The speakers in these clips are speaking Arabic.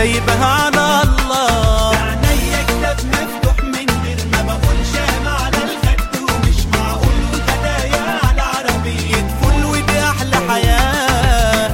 وسايبها على الله. عينيا كتاب مفتوح من غير ما بقول شام على الخد، ومش معقول والهدايا على عربية فول، ودي أحلى حياة.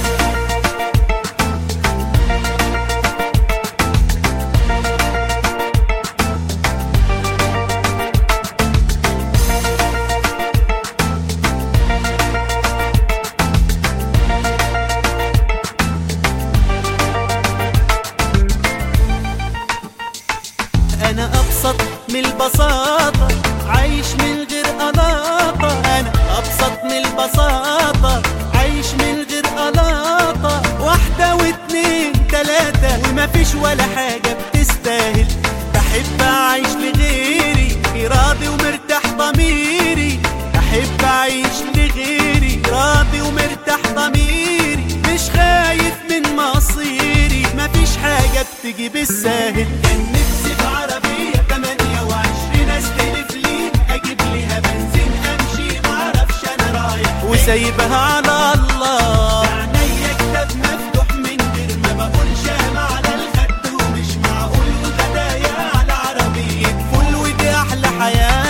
أنا أبسط من البساطة، عايش من غير قلاطة. أنا أبسط من البساطة، عايش من غير قلاطة. واحدة واتنين تلاتة ومفيش ولا حاجة بتستاهل. بحب أعيش لغيري راضي ومرتاح ضميري. بحب أعيش لغيري راضي ومرتاح ضميري. مش خايف من مصيري، مفيش حاجة بتجي بالساهل. كان نفسي في عربية 28 استلف لي، اجيب ليها بنزين امشي معرفش انا رايح وسايبها على الله. عينيا كتاب مفتوح من غير ما بقول شام على الخد، ومش معقول والهدايا على عربية فول، ودي احلى حياة.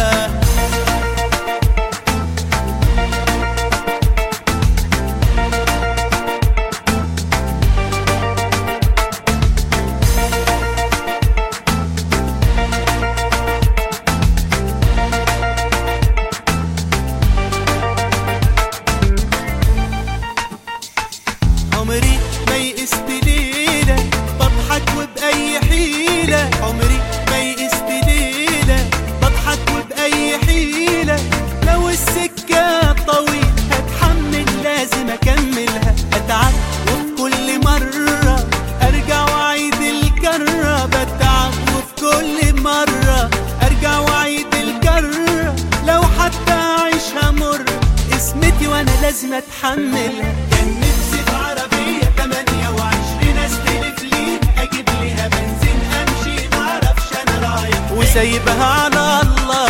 عمري ما يئست ليلة بضحك وبأي حيلة. عمري ما يئست ليلة بضحك وبأي حيلة. لو السكة طويل هتحمل لازم أكملها. أتعب وفي كل مرة أرجع وأعيد الكرة. بتعب وفي كل مرة أرجع وأعيد الكرة. لو حتى أعيشها مر اسمتي وأنا لازم أتحملها. كان نفسي في عربية 28 استلف لي، اجيب ليها بنزين امشي معرفش انا رايح وسايبها على الله.